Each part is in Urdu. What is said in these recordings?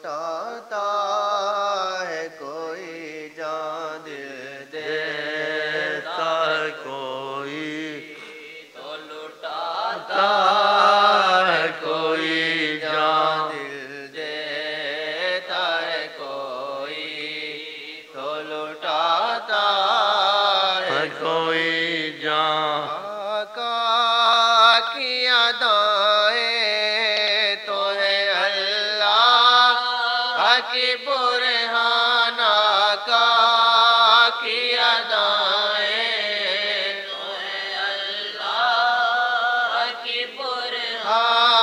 لٹاتا ہے کوئی جان دل دیتا ہے کوئی تو لٹاتا ہے کوئی جان دل دیتا ہے کوئی تو لٹاتا ہے کوئی جان آقا کی ادائیں تو ہے اللہ کی برہان آقا کی ادائیں تو ہے اللہ کی برہان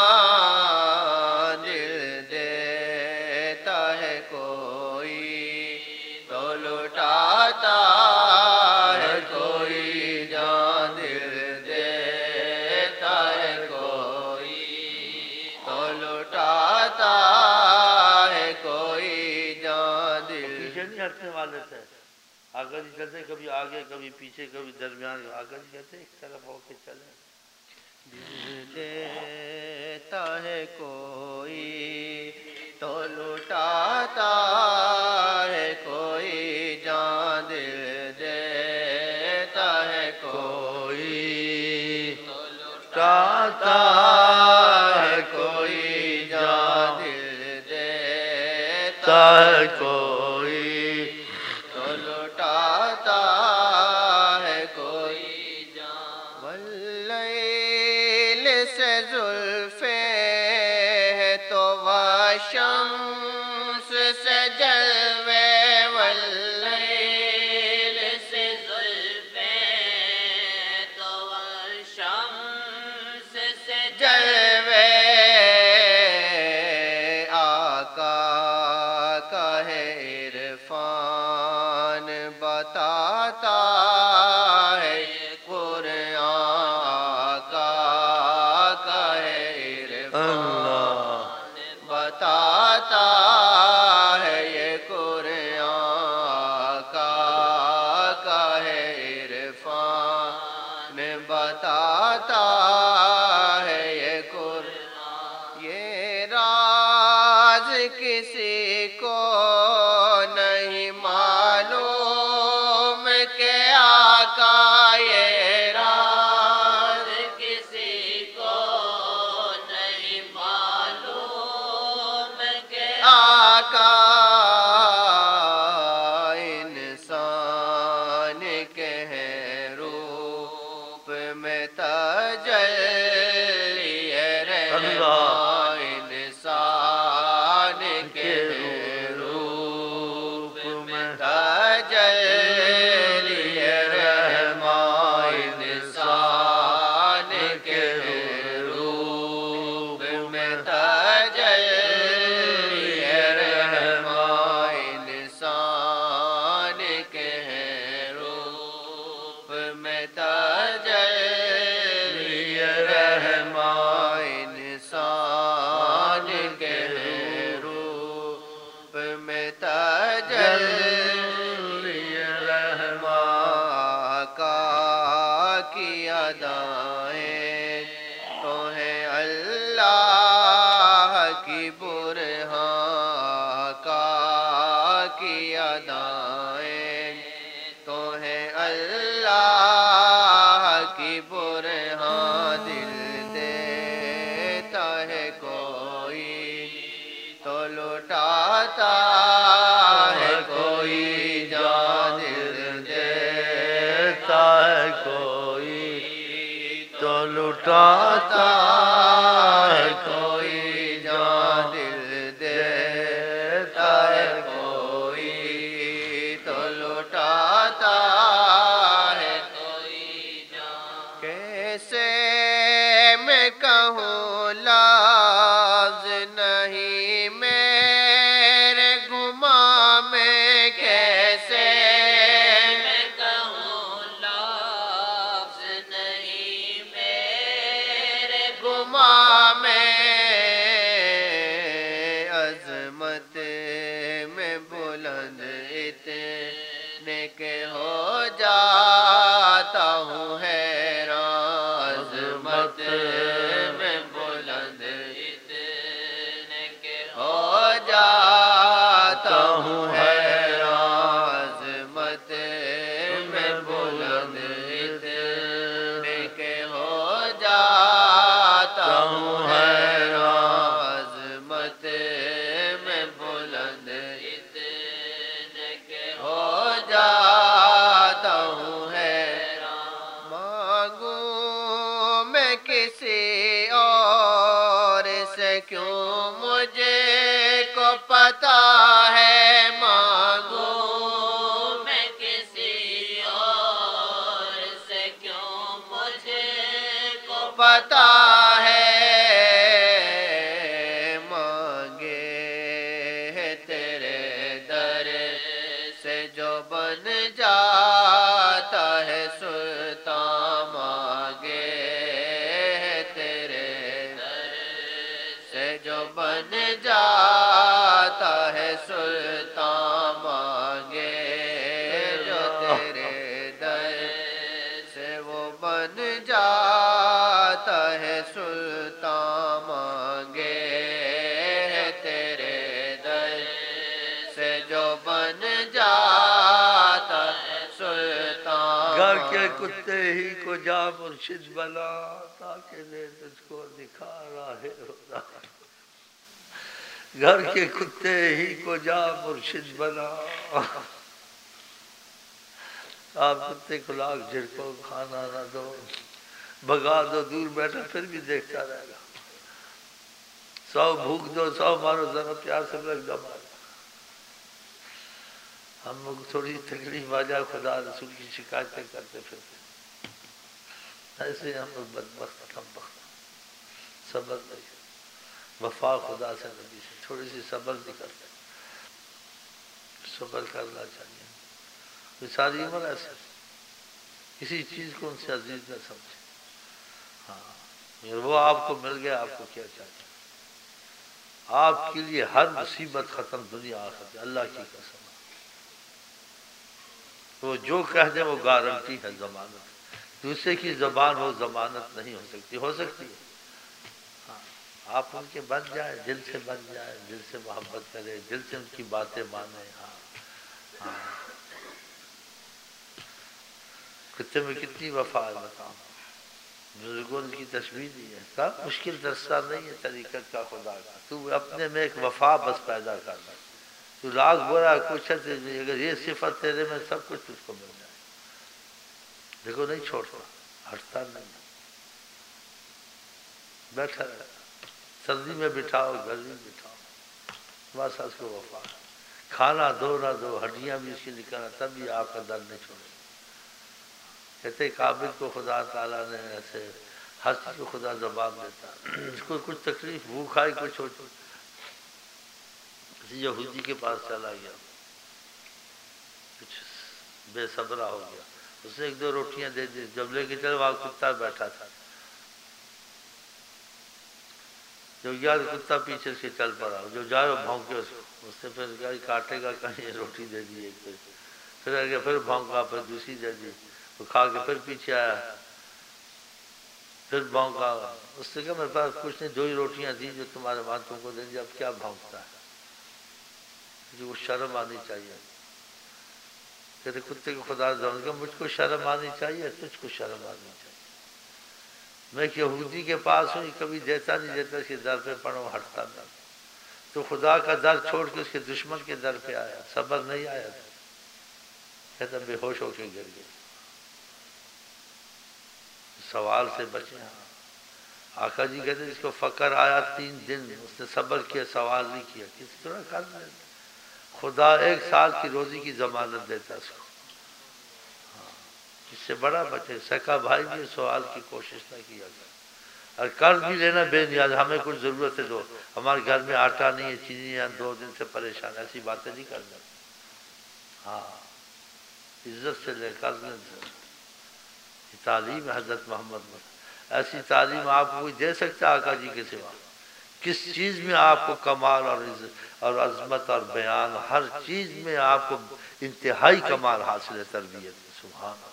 دل دیتا ہے کوئی تو لٹاتا ہے کوئی جان دل دیتا ہے کوئی تو لٹاتا ہے کوئی جان دل پیچھے نہیں ہٹنے والے تھے آگے نہیں چلتے کبھی آگے کبھی پیچھے کبھی درمیان آگے نہیں چلتے ایک طرف ہو کے چلے دل دیتا ہے کوئی تو لٹاتا ہے کوئی جان دل دیتا ہے کوئی تو لٹاتا ہے کوئی جان دل دیتا ہے کوئی تو لٹاتا ہے کوئی جان واللیل سے زلفیں ہے تو شمس سے جلوے واللیل سے زلفیں تو شمس سے جلوے آقا کا ہے عرفان بتاتا ہے قرآن آقا کا ہے عرفان بتاتا ہے یہ قرآن آقا کا ہے عرفان بتاتا ہے یہ قرآن یہ راز کسی کو نہیں معلوم کہ آقا یہ راز کسی کو نہیں معلوم کہ آقا انسان کے ہیں روپ میں تجلی رحمان انسان کے ہیں روپ میں تجلی رحمان انسان کے ہیں روپ میں تجلی رحمان انسان کے ہیں روپ میں تجلی رحمان انسان کے ہیں روپ میں تجلی رحمان آقا کی ادائیں تو ہے اللہ کی برہان آقا کی ادائیں تو ہے اللہ کی برہان دل دیتا ہے کوئی تو لٹاتا ہے کوئی جان دل دیتا ہے کوئی تو لٹاتا ہے کوئی جان دل دیتا ہے کوئی تو لٹاتا ہے کوئی جان کیسے میں کہوں لفظ نہیں میرے گماں میں کیسے میں کہوں لفظ نہیں میرے گماں میں عظمت میں بلند اتنے کہ ہو جاتا ہوں حیران عظمت میں بلند اتنے کہ ہو جاتا میں کسی اور سے کیوں مجھے کو پتا ہے مانگوں میں کسی اور سے کیوں مجھے کو پتا ہے مانگے ہے تیرے در سے جو بن جاتا ہے سلطان مانگے ہے تیرے در سے جو بن جاتا ہے سلطان مانگے جو تیرے در سے وہ بن جاتا ہے سلطان مانگے ہے تیرے در سے جو بن جاتا ہے سلطان گھر کے کتے ہی کو جا مرشد بنا تاکہ دے تجھ کو دکھا راہ خدا گھر کے کتے ہی کو جا مرشد بنا آپ کتے کو لاکھ جھڑکو کھانا نہ دو بھگا دو دور بیٹھا پھر بھی دیکھتا رہے گا 100 بھوک دو 100 مارو ذرا پیار سے لگ جا مارو ہم لوگ تھوڑی تکلیف آ جائے خدا رسول کی شکایتیں کرتے پھرتے ایسے ہم لوگ بدبخت ہم بخت صبر نہیں وفا خدا سے نبی سے تھوڑی سی صبر نہیں کرتے صبر کرنا چاہیے کوئی ساری عمر ایسے کسی چیز کو ان سے عزیز نہ سمجھے ہاں وہ آپ کو مل گیا آپ کو کیا چاہیے آپ کے لیے ہر مصیبت ختم دنیا آخرت اللہ کی قسم وہ جو کہہ دیں وہ گارنٹی ہے ضمانت دوسرے کی زبان وہ ضمانت نہیں ہو سکتی ہے ہاں آپ ان کے بن جائیں دل سے بن جائیں دل سے محبت کریں دل سے ان کی باتیں مانیں ہاں ہاں کتے میں کتنی وفا ہے بتاؤں بزرگوں کی تشبیہ دی ہے کہا مشکل درستہ نہیں ہے طریقت کا خدا کا تو اپنے میں ایک وفا بس پیدا کرنا تو لاکھ برا کچھ ہے اگر یہ صفت تیرے میں سب کچھ تجھ کو مل جائے دیکھو نہیں چھوڑتا ہٹتا نہیں بیٹھا رہتا سردی میں بٹھاؤ گرمی میں بٹھاؤ بس اس کو وفا کھانا دو نہ دو ہڈیاں بھی اس کی نکالنا تب بھی آپ کا در نہیں چھوڑے کہتے کابل کو خدا تعالیٰ نے ایسے ہر چیز کو خدا زبان دیتا اس کو کچھ تکلیف بھوک آئی کچھ ہو کسی یہودی کے پاس چلا گیا کچھ بے صبرا ہو گیا اس نے 1-2 روٹیاں دے دی جب لے کے چلے وہاں کتا بیٹھا تھا جو گیا کتا پیچھے سے چل پڑا جو جائے وہ بھونکے اس نے پھر کہا کاٹے گا کہیں روٹی دے دی ایک پھر آگے پھر بھونکا پھر دوسری دے دی وہ کھا کے پھر پیچھے آیا پھر بھونکا اس نے کہا میرے پاس کچھ نہیں 2 ہی روٹیاں دی جو تمہارے ماں تم کو دیں گے اب کیا بھونکتا ہے مجھے وہ شرم آنی چاہیے کہتے کتے کو خدا دوں گا مجھ کو شرم آنی چاہیے تجھ کو شرم آنی چاہیے میں ایک یہودی کے پاس ہوں کبھی دیتا نہیں دیتا اس کے در پہ پڑھوں ہٹتا نہ تو خدا کا در چھوڑ کے اس کے دشمن کے در پہ آیا صبر نہیں آیا تھا کہتا بے ہوش ہو کے گر گیا سوال سے بچے آقا جی کہتے اس کو فقر آیا 3 دن اس نے صبر کیا سوال نہیں کیا کسی طرح کر لیتا خدا 1 سال کی روزی کی ضمانت دیتا اس کو اس سے بڑا بچے سکا بھائی بھی سوال کی کوشش نہ کیا اور قرض بھی لینا بے نیاز ہمیں کچھ ضرورت ہے دو ہمارے گھر میں آٹا نہیں ہے چینی ہے 2 دن سے پریشان ایسی باتیں نہیں کرنا ہاں عزت سے لے قرض نہیں تعلیم حضرت محمد ایسی تعلیم آپ کو کوئی دے سکتا ہے آقا جی کے سوا کس چیز میں آپ کو کمال اور عزت اور عظمت اور بیان ہر چیز میں آپ کو انتہائی کمال حاصل ہے تربیت میں سبحان اللہ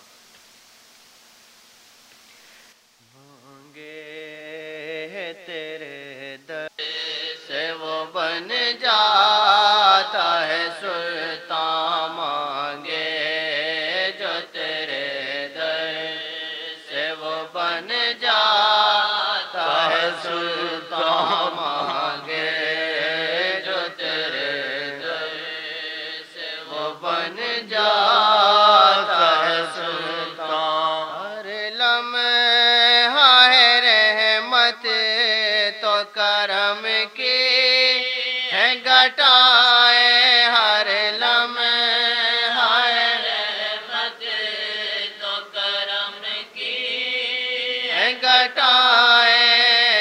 مانگے تیرے در سے وہ بن جاتا ہے سلطان مانگے جو تیرے در سے وہ بن جاتا ہے سلطان مانگے جو تیرے در سے وہ بن جاتا ہے سلطان ہر لمحہ ہے کرم کی ہے گھٹائیں ہر لمحہ رحمت تو کرم کی ہے گھٹائیں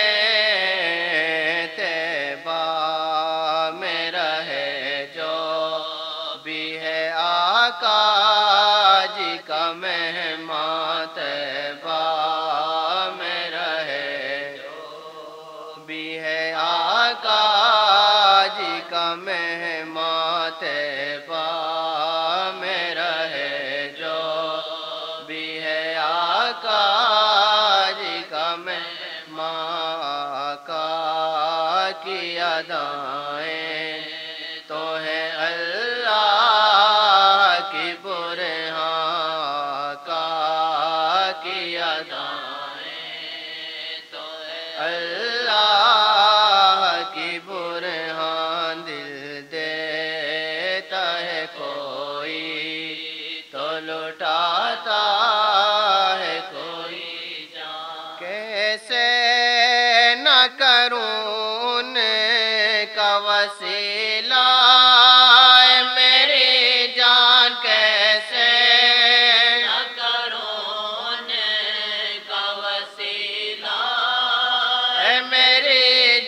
طیبہ میں رہے جو بھی ہے آقا جی کا مہمان طیبہ میں رہے جو بھی ہے آقا جی کا مہمان طیبہ میں رہے جو بھی ہے آقا جی کا مہمان آقا کی ادائیں تو ہے اللہ کی برہان آقا کی ادائیں تو ہے اللہ کی برہان دل دیتا ہے کوئی تو لٹاتا ہے کوئی جان کیسے نہ کروں ان کا وسیلہ اے میری جان کیسے نہ کروں ان کا وسیلہ اے میری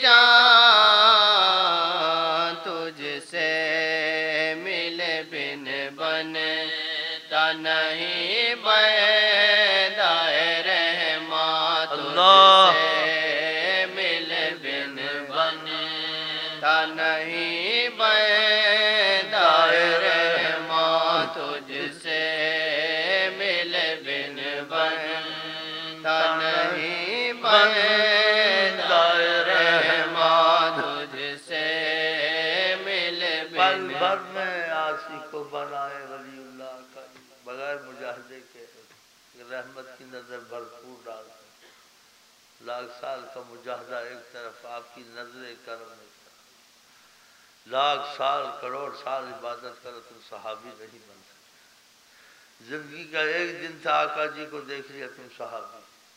جان تجھ سے ملے بن بنتا نہیں بیدا رحماں تجھ سے ملے بن بنتا نہیں بیدا رحماں تجھ سے ملے بن بنتا نہیں بیدا رحماں تجھ سے ملے پل بن بھر میں آسی کو بنائے ولی اللہ کا بغیر مجاہدے کے رحمت کی نظر بھرپور ڈالتے لاکھ سال کا مجاہدہ ایک طرف آپ کی نظر کرم ایک طرف لاکھ سال کروڑ سال عبادت کرو تم صحابی نہیں بن سکتے زندگی کا ایک دن تھا آقا جی کو دیکھ لیا تم صحابی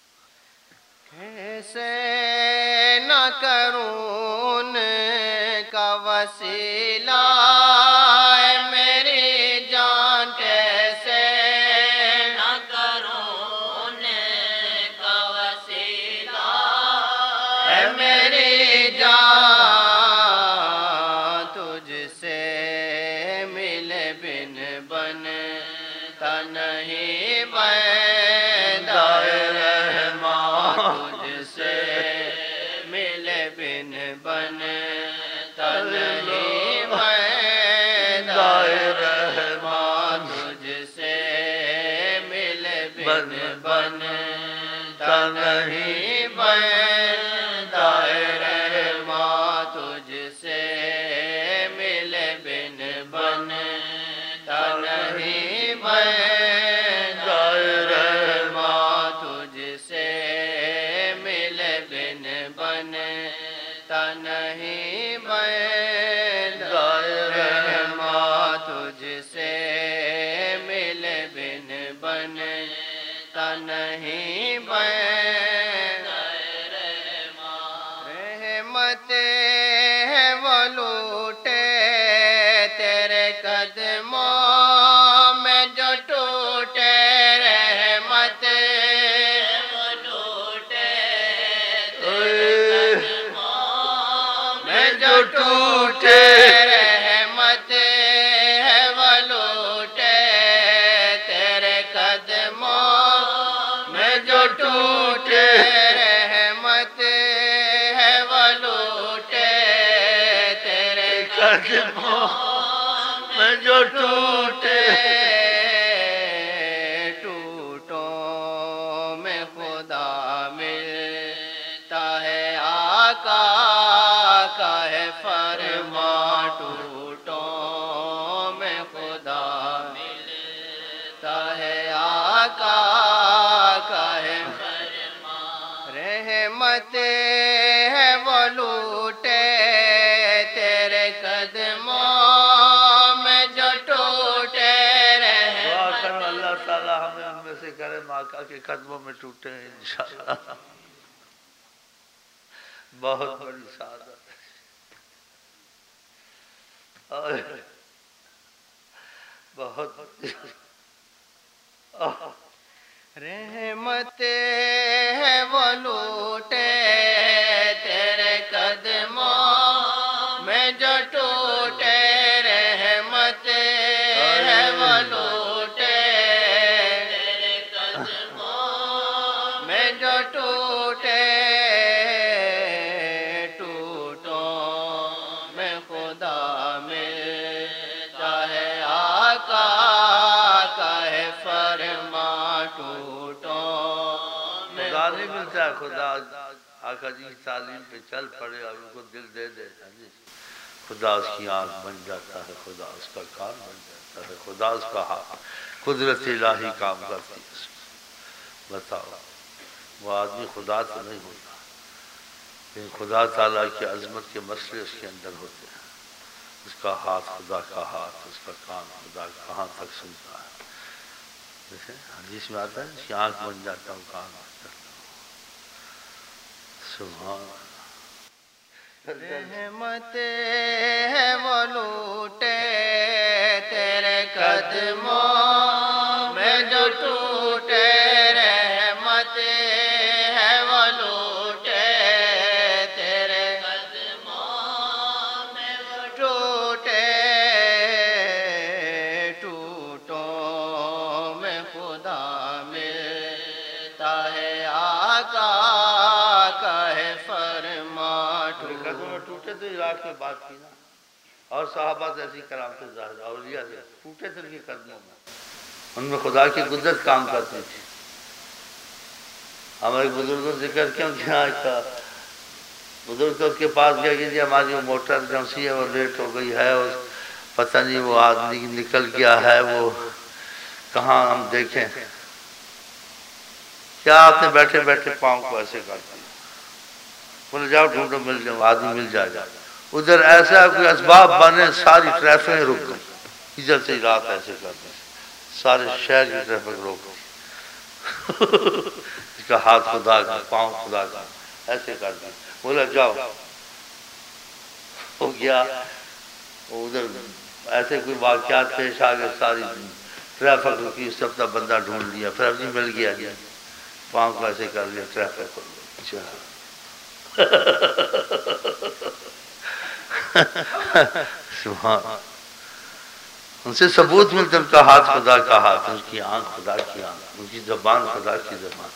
کیسے نہ کروں ان کا وسیلہ اے میری جان کیسے نہ کروں ان کا وسیلہ اے میری جان تجھ سے ملے بن بنتا نہیں بیدا رحماں تجھ سے ملے بن بنتا نہیں بیدا رحماں تجھ سے ملے بن بنتا نہیں بیدا رحماں تجھ سے ملے بن بنتا نہیں بیدا رحماں تجھ سے ملے بن بنتا نہیں بیدا رحماں تجھ سے ملے بن بنتا نہیں بیدا رحمت ہے وہ لوٹے تیرے قدموں میں جو ٹوٹے رحمت وہ لوٹے تیرے قدموں میں جو ٹوٹے رحمت ہے وہ لوٹے تیرے قدموں میں جو ٹوٹے رحمت ہے وہ لوٹے تیرے قدموں میں جو ٹوٹے ٹوٹوں میں خدا ملتا ہے آقا کا ہے فرمان ٹوٹوں میں خدا ملتا ہے آقا کا ہے فرمان رحمت ہے وہ لوٹے تیرے قدموں میں جو ٹوٹے دعا کرو رحمت اللہ تعالی ہمیں ان میں سے کرے آقا کے قدموں میں ٹوٹے ہیں انشاءاللہ بہت بڑی سعادت اور بہت رحمت ہے وہ لوٹے تیرے قدموں میں جو ٹوٹے، رحمت ہے وہ لوٹے تیرے قدموں میں جو ٹوٹے، ٹوٹوں میں خدا ملتا ہے، آقا کا ہے فرما ٹوٹوں میں خدا نہیں ملتا ہے، خدا آقا جی کی تعلیم پہ چل پڑے اور ان کو دل دے دے، خدا اس کی آنکھ بن جاتا ہے، خدا اس کا کان بن جاتا ہے، خدا اس کا ہاتھ، قدرت الہی کام کرتی ہے۔ بتاؤ وہ آدمی خدا تو نہیں ہوتا، لیکن خدا تعالیٰ کی عظمت کے مسئلے اس کے اندر ہوتے ہیں۔ اس کا ہاتھ خدا کا ہاتھ، اس کا کان خدا کہاں تک سنتا ہے۔ حدیث میں آتا ہے اس کی آنکھ بن جاتا ہوں، کان بن جاتا ہوں۔ سبحان رحمت ہے وہ لوٹے تیرے قدموں میں جو ٹوٹے، رحمت ہے وہ لوٹے تیرے قدموں میں وہ ٹوٹے، ٹوٹوں میں خدا ملتا ہے، آقا کا ہے فرما قدم میں ٹوٹے تو عراق میں بات کی نا، اور صحابہ سے ایسی کرامت ظاہر، اولیاء سے ٹوٹے تھے ان کے قدموں میں، ان میں خدا کی قدرت کام کرتی تھی۔ ہمارے بزرگوں سے ذکر کیوں کیا تھا، بزرگ کے پاس گیا کہ جی ہماری وہ موٹر جو سی ہے وہ لیٹ ہو گئی ہے، اور پتہ نہیں وہ آدمی نکل گیا ہے، وہ کہاں ہم دیکھیں؟ کیا آپ نے بیٹھے بیٹھے پاؤں کو ایسے کر دیا، بولے جاؤ ڈھونڈو مل جاؤ، آدمی مل جائے گا۔ ادھر ایسا کوئی اسباب بنے، ساری ٹریفک رک گئی، ادھر سے رات ایسے کر دی، سارے شہر کی ٹریفک روک گئی۔ اس کا ہاتھ خدا کا، پاؤں خدا کا، ایسے کر دی، بولا جاؤ۔ ہو گیا ادھر ایسے کوئی واقعات پیش آ گئے، ساری ٹریفک رکی، سب کا بندہ ڈھونڈ لیا، پھر ابھی مل گیا جی، پاؤں کو ایسے کر لیا، ٹریفک ہو گیا۔ سبحان، ان سے ثبوت ملتا، ان کا ہاتھ خدا کا ہاتھ، ان کی آنکھ خدا کی آنکھ، ان کی زبان خدا کی زبان۔